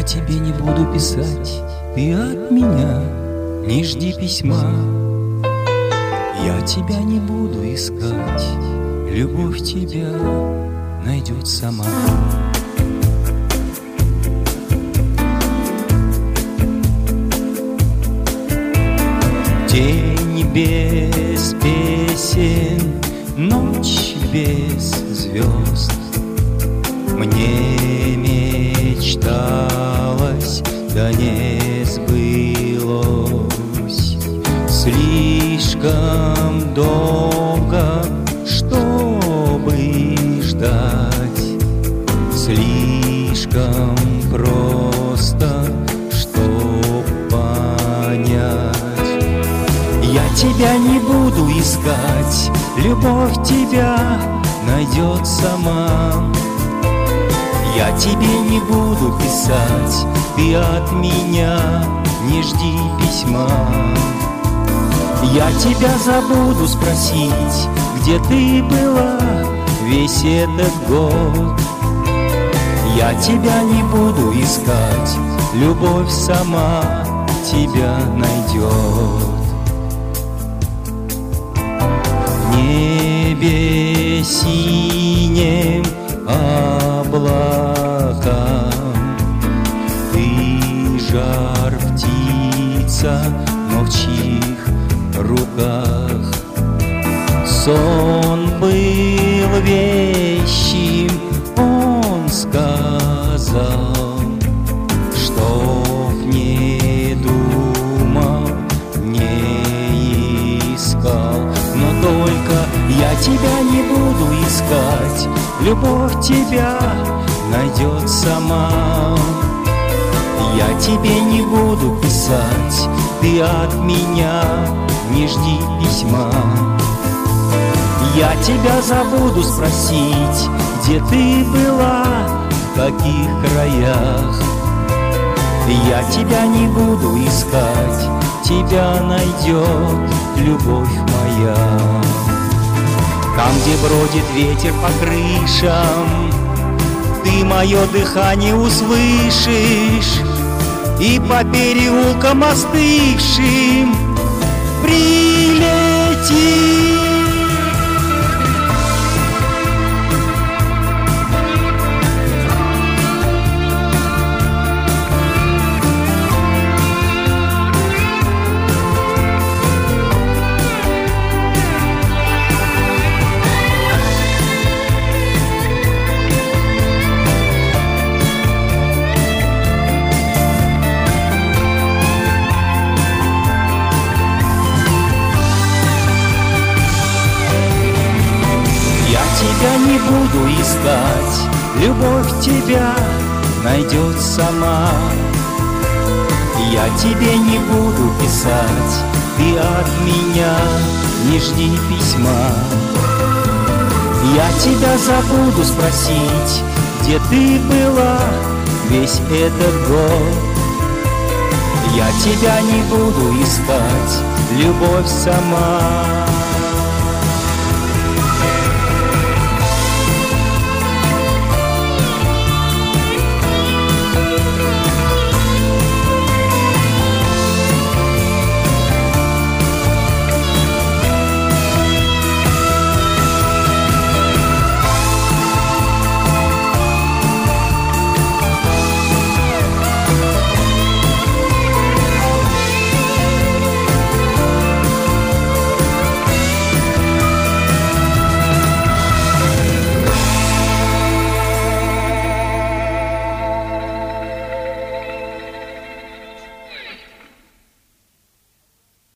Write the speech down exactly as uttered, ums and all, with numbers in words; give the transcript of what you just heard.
тебе не буду писать, ты от меня не жди письма. Я тебя не буду искать, любовь тебя найдет сама. День без песен, ночь без звезд. Мне мечталось, да не сбылось. Слишком долго, чтобы ждать, слишком просто, чтоб понять. Я тебя не буду искать, любовь тебя найдет сама. Я тебе не буду писать, ты от меня не жди письма. Я тебя забуду спросить, где ты была весь этот год. Я тебя не буду искать, любовь сама тебя найдет. В небе синем облакам ты жар птица, но в чьих руках? Сон был вещим, он сказал, чтоб не думал, не искал. Но только я тебя не буду искать, любовь тебя найдет сама. Я тебе не буду писать, ты от меня не жди письма. Я тебя забуду спросить, где ты была, в каких краях. Я тебя не буду искать, тебя найдет любовь моя. Там, где бродит ветер по крышам, ты мое дыхание услышишь, и по переулкам остывшим прилети. Я не буду искать, любовь тебя найдет сама. Я тебе не буду писать, ты от меня не жди письма. Я тебя забуду спросить, где ты была весь этот год. Я тебя не буду искать, любовь сама.